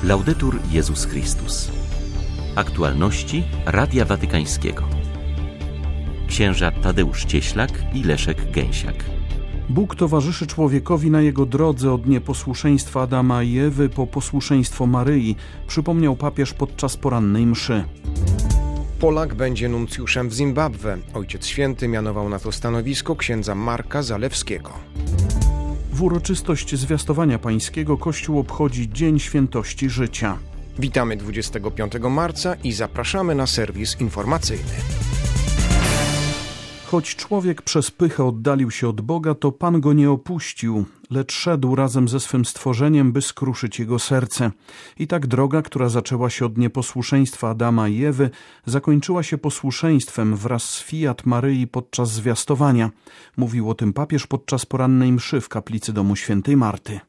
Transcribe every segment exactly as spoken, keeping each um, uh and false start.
Laudetur Jezus Chrystus. Aktualności Radia Watykańskiego. Księża Tadeusz Cieślak i Leszek Gęsiak. Bóg towarzyszy człowiekowi na jego drodze od nieposłuszeństwa Adama i Ewy po posłuszeństwo Maryi, przypomniał papież podczas porannej mszy. Polak będzie nuncjuszem w Zimbabwe. Ojciec Święty mianował na to stanowisko księdza Marka Zalewskiego. W uroczystość zwiastowania pańskiego Kościół obchodzi Dzień Świętości Życia. Witamy dwudziestego piątego marca i zapraszamy na serwis informacyjny. Choć człowiek przez pychę oddalił się od Boga, to Pan go nie opuścił, lecz szedł razem ze swym stworzeniem, by skruszyć jego serce. I tak droga, która zaczęła się od nieposłuszeństwa Adama i Ewy, zakończyła się posłuszeństwem wraz z fiat Maryi podczas zwiastowania. Mówił o tym papież podczas porannej mszy w kaplicy domu świętej Marty.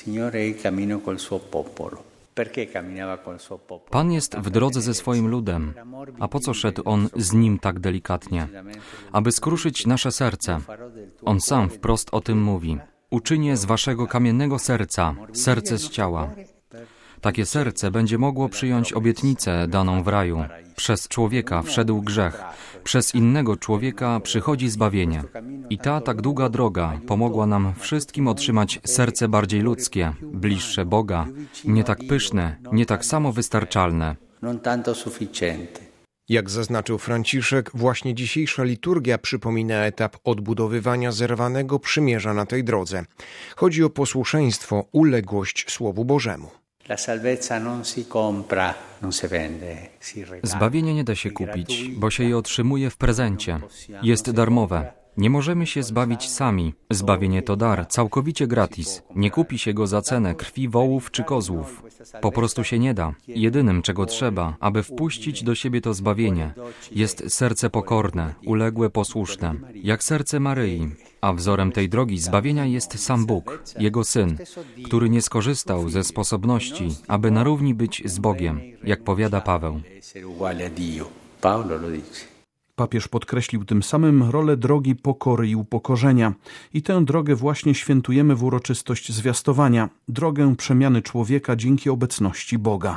Pan jest w drodze ze swoim ludem. A po co szedł On z nim tak delikatnie? Aby skruszyć nasze serce. On sam wprost o tym mówi. Uczynię z waszego kamiennego serca serce z ciała. Takie serce będzie mogło przyjąć obietnicę daną w raju. Przez człowieka wszedł grzech. Przez innego człowieka przychodzi zbawienie. I ta tak długa droga pomogła nam wszystkim otrzymać serce bardziej ludzkie, bliższe Boga, nie tak pyszne, nie tak samowystarczalne. Jak zaznaczył Franciszek, właśnie dzisiejsza liturgia przypomina etap odbudowywania zerwanego przymierza na tej drodze. Chodzi o posłuszeństwo, uległość Słowu Bożemu. Zbawienie nie da się kupić, bo się je otrzymuje w prezencie. Jest darmowe. Nie możemy się zbawić sami. Zbawienie to dar, całkowicie gratis. Nie kupi się go za cenę krwi wołów czy kozłów. Po prostu się nie da. Jedynym, czego trzeba, aby wpuścić do siebie to zbawienie, jest serce pokorne, uległe, posłuszne, jak serce Maryi. A wzorem tej drogi zbawienia jest sam Bóg, Jego Syn, który nie skorzystał ze sposobności, aby na równi być z Bogiem, jak powiada Paweł. Papież podkreślił tym samym rolę drogi pokory i upokorzenia. I tę drogę właśnie świętujemy w uroczystość zwiastowania. Drogę przemiany człowieka dzięki obecności Boga.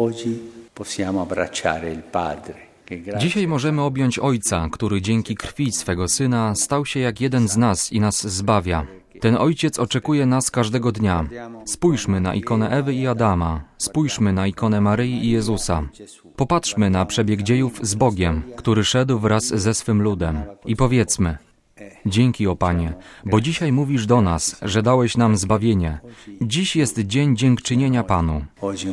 Dzisiaj możemy objąć Ojca, który dzięki krwi swego Syna stał się jak jeden z nas i nas zbawia. Ten Ojciec oczekuje nas każdego dnia. Spójrzmy na ikonę Ewy i Adama. Spójrzmy na ikonę Maryi i Jezusa. Popatrzmy na przebieg dziejów z Bogiem, który szedł wraz ze swym ludem. I powiedzmy: dzięki, o Panie, bo dzisiaj mówisz do nas, że dałeś nam zbawienie. Dziś jest dzień dziękczynienia Panu.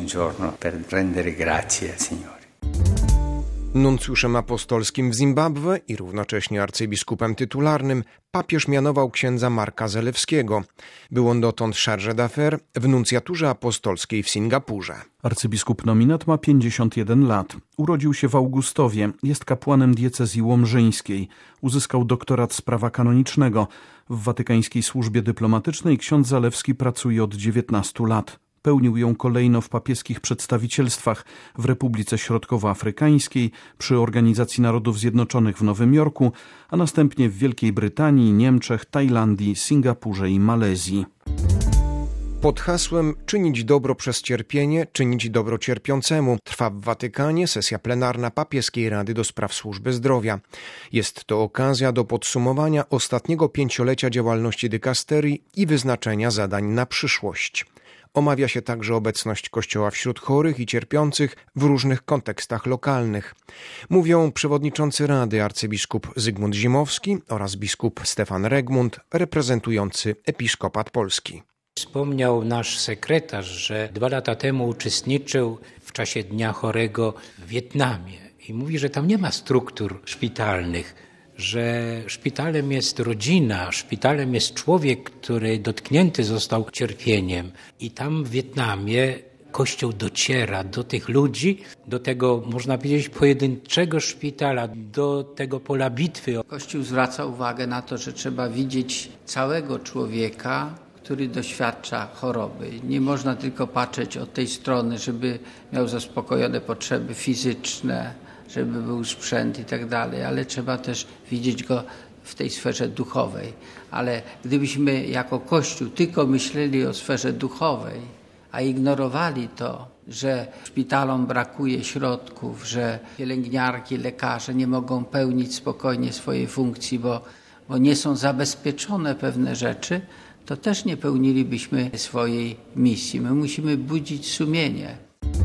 Nuncjuszem apostolskim w Zimbabwe i równocześnie arcybiskupem tytularnym papież mianował księdza Marka Zalewskiego. Był on dotąd chargé d'affaires w nuncjaturze apostolskiej w Singapurze. Arcybiskup nominat ma pięćdziesiąt jeden lat. Urodził się w Augustowie, jest kapłanem diecezji łomżyńskiej. Uzyskał doktorat z prawa kanonicznego. W watykańskiej służbie dyplomatycznej ksiądz Zalewski pracuje od dziewiętnastu lat. Pełnił ją kolejno w papieskich przedstawicielstwach w Republice Środkowoafrykańskiej, przy Organizacji Narodów Zjednoczonych w Nowym Jorku, a następnie w Wielkiej Brytanii, Niemczech, Tajlandii, Singapurze i Malezji. Pod hasłem „Czynić dobro przez cierpienie, czynić dobro cierpiącemu” trwa w Watykanie sesja plenarna Papieskiej Rady do Spraw Służby Zdrowia. Jest to okazja do podsumowania ostatniego pięciolecia działalności dykasterii i wyznaczenia zadań na przyszłość. Omawia się także obecność Kościoła wśród chorych i cierpiących w różnych kontekstach lokalnych. Mówią przewodniczący Rady arcybiskup Zygmunt Zimowski oraz biskup Stefan Regmund, reprezentujący Episkopat Polski. Wspomniał nasz sekretarz, że dwa lata temu uczestniczył w czasie Dnia Chorego w Wietnamie i mówi, że tam nie ma struktur szpitalnych, że szpitalem jest rodzina, szpitalem jest człowiek, który dotknięty został cierpieniem. I tam w Wietnamie Kościół dociera do tych ludzi, do tego, można powiedzieć, pojedynczego szpitala, do tego pola bitwy. Kościół zwraca uwagę na to, że trzeba widzieć całego człowieka, który doświadcza choroby. Nie można tylko patrzeć od tej strony, żeby miał zaspokojone potrzeby fizyczne, żeby był sprzęt i tak dalej, ale trzeba też widzieć go w tej sferze duchowej. Ale gdybyśmy jako Kościół tylko myśleli o sferze duchowej, a ignorowali to, że szpitalom brakuje środków, że pielęgniarki, lekarze nie mogą pełnić spokojnie swojej funkcji, bo, bo nie są zabezpieczone pewne rzeczy, to też nie pełnilibyśmy swojej misji. My musimy budzić sumienie.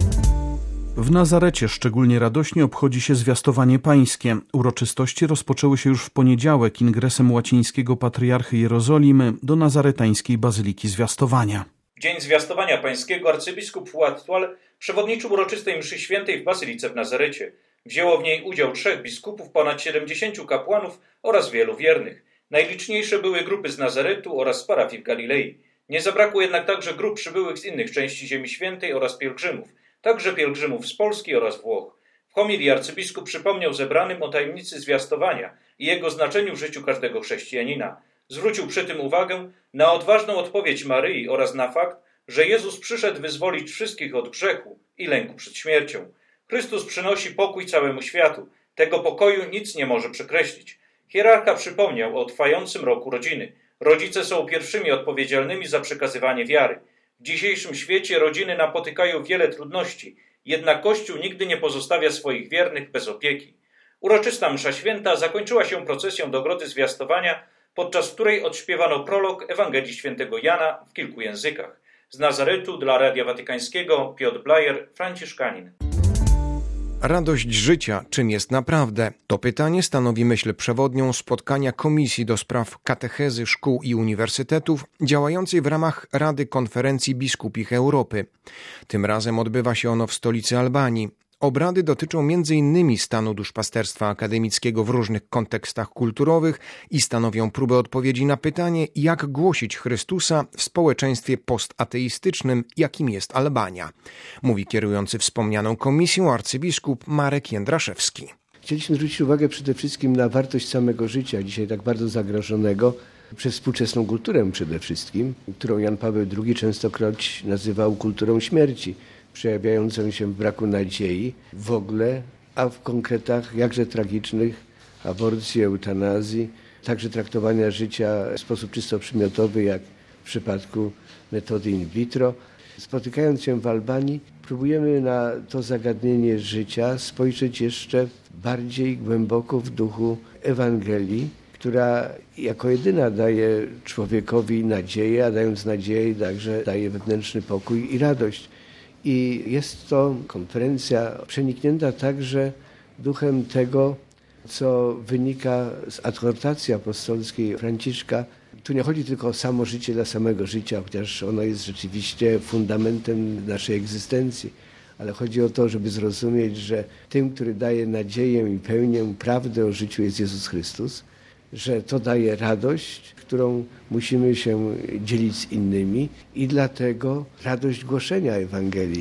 W Nazarecie szczególnie radośnie obchodzi się zwiastowanie pańskie. Uroczystości rozpoczęły się już w poniedziałek ingresem łacińskiego patriarchy Jerozolimy do nazaretańskiej Bazyliki Zwiastowania. W dzień zwiastowania pańskiego arcybiskup Fuad Tual przewodniczył uroczystej mszy świętej w Bazylice w Nazarecie. Wzięło w niej udział trzech biskupów, ponad siedemdziesięciu kapłanów oraz wielu wiernych. Najliczniejsze były grupy z Nazaretu oraz z parafii w Galilei. Nie zabrakło jednak także grup przybyłych z innych części Ziemi Świętej oraz pielgrzymów, także pielgrzymów z Polski oraz Włoch. W homilii arcybiskup przypomniał zebranym o tajemnicy zwiastowania i jego znaczeniu w życiu każdego chrześcijanina. Zwrócił przy tym uwagę na odważną odpowiedź Maryi oraz na fakt, że Jezus przyszedł wyzwolić wszystkich od grzechu i lęku przed śmiercią. Chrystus przynosi pokój całemu światu. Tego pokoju nic nie może przekreślić. Hierarcha przypomniał o trwającym roku rodziny. Rodzice są pierwszymi odpowiedzialnymi za przekazywanie wiary. W dzisiejszym świecie rodziny napotykają wiele trudności, jednak Kościół nigdy nie pozostawia swoich wiernych bez opieki. Uroczysta msza święta zakończyła się procesją do Grody Zwiastowania, podczas której odśpiewano prolog Ewangelii Świętego Jana w kilku językach. Z Nazaretu dla Radia Watykańskiego Piotr Blajer, franciszkanin. Radość życia, czym jest naprawdę? To pytanie stanowi myśl przewodnią spotkania Komisji do Spraw Katechezy Szkół i Uniwersytetów działającej w ramach Rady Konferencji Biskupich Europy. Tym razem odbywa się ono w stolicy Albanii. Obrady dotyczą między innymi stanu duszpasterstwa akademickiego w różnych kontekstach kulturowych i stanowią próbę odpowiedzi na pytanie, jak głosić Chrystusa w społeczeństwie postateistycznym, jakim jest Albania. Mówi kierujący wspomnianą komisją arcybiskup Marek Jędraszewski. Chcieliśmy zwrócić uwagę przede wszystkim na wartość samego życia, dzisiaj tak bardzo zagrożonego przez współczesną kulturę przede wszystkim, którą Jan Paweł drugi częstokroć nazywał kulturą śmierci, przejawiającą się w braku nadziei w ogóle, a w konkretach jakże tragicznych aborcji, eutanazji, także traktowania życia w sposób czysto przymiotowy, jak w przypadku metody in vitro. Spotykając się w Albanii, próbujemy na to zagadnienie życia spojrzeć jeszcze bardziej głęboko w duchu Ewangelii, która jako jedyna daje człowiekowi nadzieję, a dając nadzieję także daje wewnętrzny pokój i radość. I jest to konferencja przeniknięta także duchem tego, co wynika z adhortacji apostolskiej Franciszka. Tu nie chodzi tylko o samo życie dla samego życia, chociaż ono jest rzeczywiście fundamentem naszej egzystencji, ale chodzi o to, żeby zrozumieć, że tym, który daje nadzieję i pełnię, prawdę o życiu jest Jezus Chrystus, że to daje radość, którą musimy się dzielić z innymi i dlatego radość głoszenia Ewangelii.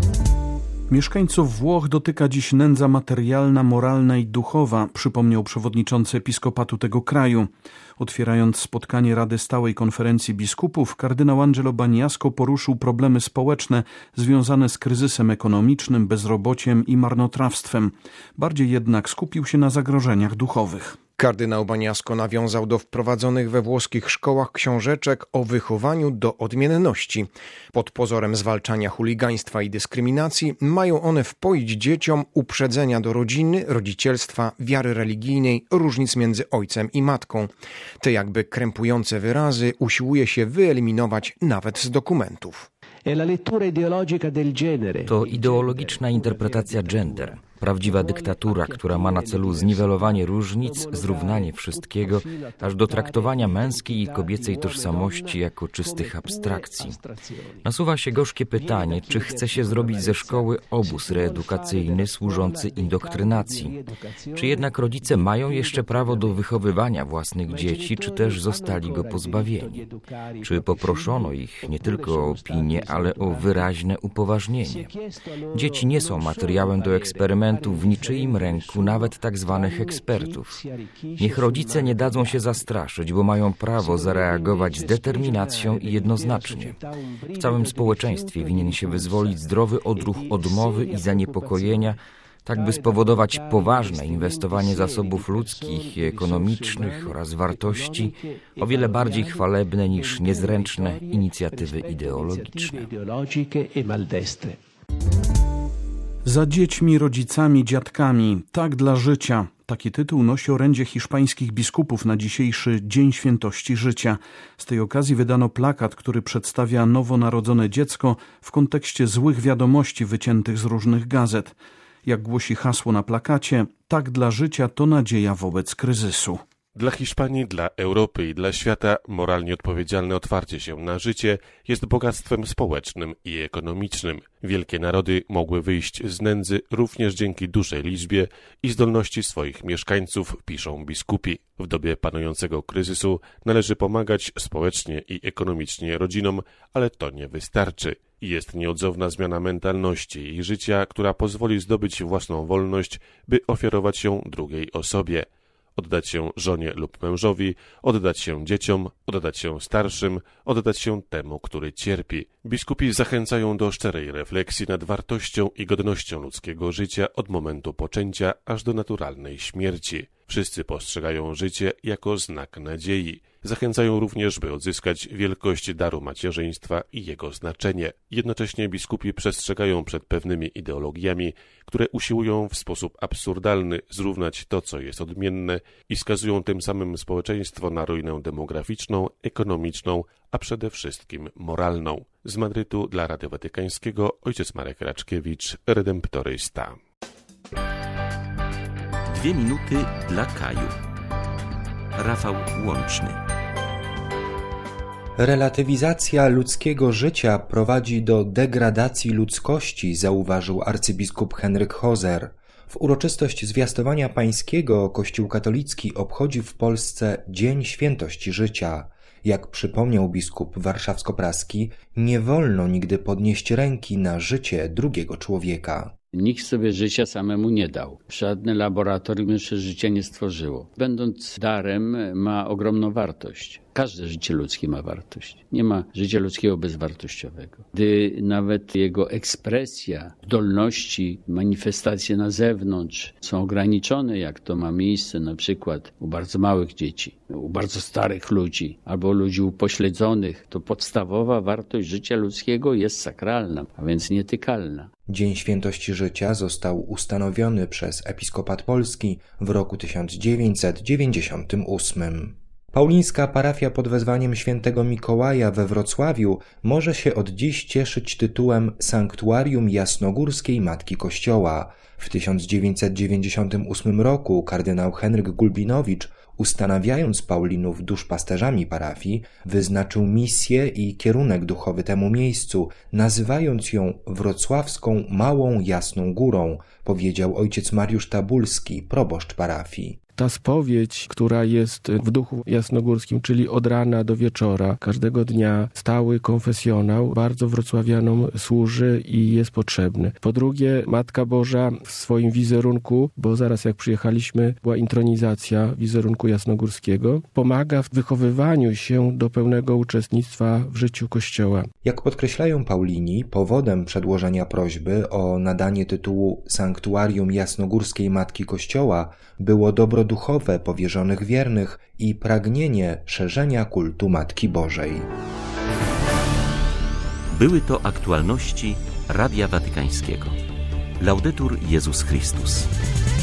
Mieszkańców Włoch dotyka dziś nędza materialna, moralna i duchowa, przypomniał przewodniczący episkopatu tego kraju. Otwierając spotkanie Rady Stałej Konferencji Biskupów, kardynał Angelo Bagnasco poruszył problemy społeczne związane z kryzysem ekonomicznym, bezrobociem i marnotrawstwem. Bardziej jednak skupił się na zagrożeniach duchowych. Kardynał Bagnasco nawiązał do wprowadzonych we włoskich szkołach książeczek o wychowaniu do odmienności. Pod pozorem zwalczania chuligaństwa i dyskryminacji mają one wpoić dzieciom uprzedzenia do rodziny, rodzicielstwa, wiary religijnej, różnic między ojcem i matką. Te jakby krępujące wyrazy usiłuje się wyeliminować nawet z dokumentów. To ideologiczna interpretacja gender. Prawdziwa dyktatura, która ma na celu zniwelowanie różnic, zrównanie wszystkiego, aż do traktowania męskiej i kobiecej tożsamości jako czystych abstrakcji. Nasuwa się gorzkie pytanie, czy chce się zrobić ze szkoły obóz reedukacyjny służący indokrynacji. Czy jednak rodzice mają jeszcze prawo do wychowywania własnych dzieci, czy też zostali go pozbawieni? Czy poproszono ich nie tylko o opinię, ale o wyraźne upoważnienie? Dzieci nie są materiałem do eksperymentu w niczyim ręku, nawet tak zwanych ekspertów. Niech rodzice nie dadzą się zastraszyć, bo mają prawo zareagować z determinacją i jednoznacznie. W całym społeczeństwie winien się wyzwolić zdrowy odruch odmowy i zaniepokojenia, tak by spowodować poważne inwestowanie zasobów ludzkich i ekonomicznych oraz wartości o wiele bardziej chwalebne niż niezręczne inicjatywy ideologiczne. Za dziećmi, rodzicami, dziadkami, tak dla życia. Taki tytuł nosi orędzie hiszpańskich biskupów na dzisiejszy Dzień Świętości Życia. Z tej okazji wydano plakat, który przedstawia nowonarodzone dziecko w kontekście złych wiadomości wyciętych z różnych gazet. Jak głosi hasło na plakacie, tak dla życia to nadzieja wobec kryzysu. Dla Hiszpanii, dla Europy i dla świata moralnie odpowiedzialne otwarcie się na życie jest bogactwem społecznym i ekonomicznym. Wielkie narody mogły wyjść z nędzy również dzięki dużej liczbie i zdolności swoich mieszkańców, piszą biskupi. W dobie panującego kryzysu należy pomagać społecznie i ekonomicznie rodzinom, ale to nie wystarczy. Jest nieodzowna zmiana mentalności i życia, która pozwoli zdobyć własną wolność, by ofiarować ją drugiej osobie. Oddać się żonie lub mężowi, oddać się dzieciom, oddać się starszym, oddać się temu, który cierpi. Biskupi zachęcają do szczerej refleksji nad wartością i godnością ludzkiego życia od momentu poczęcia aż do naturalnej śmierci. Wszyscy postrzegają życie jako znak nadziei. Zachęcają również, by odzyskać wielkość daru macierzyństwa i jego znaczenie. Jednocześnie biskupi przestrzegają przed pewnymi ideologiami, które usiłują w sposób absurdalny zrównać to, co jest odmienne i skazują tym samym społeczeństwo na ruinę demograficzną, ekonomiczną, a przede wszystkim moralną. Z Madrytu dla Radia Watykańskiego ojciec Marek Raczkiewicz, redemptorysta. Dwie minuty dla Kaju. Rafał Łączny. Relatywizacja ludzkiego życia prowadzi do degradacji ludzkości, zauważył arcybiskup Henryk Hoser. W uroczystość zwiastowania pańskiego Kościół katolicki obchodzi w Polsce Dzień Świętości Życia. Jak przypomniał biskup warszawsko-praski, nie wolno nigdy podnieść ręki na życie drugiego człowieka. Nikt sobie życia samemu nie dał. Żadne laboratorium jeszcze życia nie stworzyło. Będąc darem, ma ogromną wartość. Każde życie ludzkie ma wartość. Nie ma życia ludzkiego bezwartościowego. Gdy nawet jego ekspresja, zdolności, manifestacje na zewnątrz są ograniczone, jak to ma miejsce na przykład u bardzo małych dzieci, u bardzo starych ludzi albo ludzi upośledzonych, to podstawowa wartość życia ludzkiego jest sakralna, a więc nietykalna. Dzień Świętości Życia został ustanowiony przez Episkopat Polski w roku tysiąc dziewięćset dziewięćdziesiątym ósmym. Paulińska parafia pod wezwaniem świętego Mikołaja we Wrocławiu może się od dziś cieszyć tytułem Sanktuarium Jasnogórskiej Matki Kościoła. W tysiąc dziewięćset dziewięćdziesiątym ósmym roku kardynał Henryk Gulbinowicz, ustanawiając Paulinów duszpasterzami parafii, wyznaczył misję i kierunek duchowy temu miejscu, nazywając ją Wrocławską Małą Jasną Górą, powiedział ojciec Mariusz Tabulski, proboszcz parafii. Ta spowiedź, która jest w duchu jasnogórskim, czyli od rana do wieczora, każdego dnia, stały konfesjonał, bardzo wrocławianom służy i jest potrzebny. Po drugie, Matka Boża w swoim wizerunku, bo zaraz jak przyjechaliśmy, była intronizacja wizerunku jasnogórskiego, pomaga w wychowywaniu się do pełnego uczestnictwa w życiu Kościoła. Jak podkreślają Paulini, powodem przedłożenia prośby o nadanie tytułu Sanktuarium Jasnogórskiej Matki Kościoła było dobro duchowe powierzonych wiernych i pragnienie szerzenia kultu Matki Bożej. Były to aktualności Radia Watykańskiego. Laudetur Jezus Chrystus.